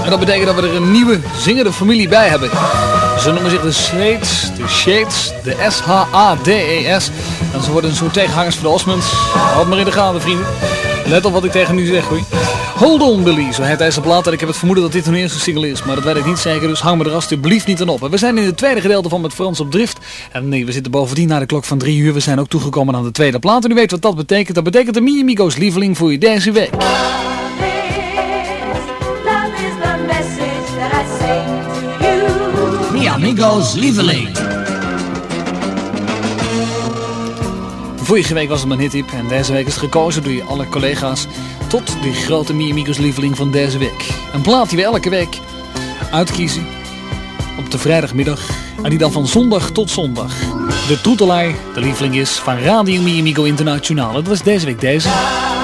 En dat betekent dat we er een nieuwe zingende familie bij hebben. Ze noemen zich de Shades, de S-H-A-D-E-S. En ze worden een soort tegenhangers voor de Osmonds. Houd maar in de gaten, vrienden. Let op wat ik tegen u zeg, hoor. Hold on, Billy, zo heet deze plaat. En ik heb het vermoeden dat dit hun eerste single is. Maar dat weet ik niet zeker, dus hang me er alsjeblieft niet aan op. En we zijn in het tweede gedeelte van Met Frans op Drift. En nee, we zitten bovendien na de klok van 3 uur. We zijn ook toegekomen aan de tweede plaat. En u weet wat dat betekent. Dat betekent de Mi Amigo's lieveling voor je deze week. Mi Amigo's lieveling. Vorige week was het mijn hittip en deze week is het gekozen door alle collega's tot de grote Mi Amigo's lieveling van deze week. Een plaat die we elke week uitkiezen op de vrijdagmiddag en die dan van zondag tot zondag de troetelaar de lieveling is van Radio Mi Amigo Internationaal. Dat was deze week deze.